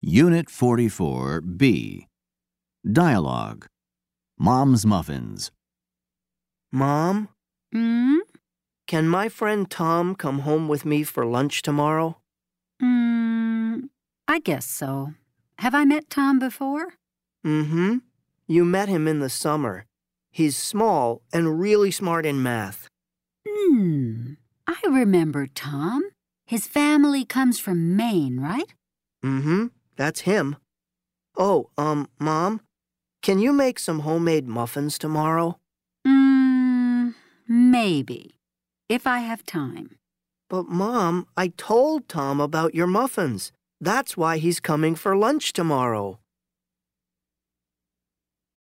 Unit 44B. Dialogue. Mom's Muffins. Mom, Hmm? can my friend Tom come home with me for lunch tomorrow? I guess so. Have I met Tom before? Mm-hmm. You met him in the summer. He's small and really smart in math. I remember Tom. His family comes from Maine, right? Mm-hmm. That's him. Oh, Mom, can you make some homemade muffins tomorrow? Maybe. If I have time. But, Mom, I told Tom about your muffins. That's why he's coming for lunch tomorrow.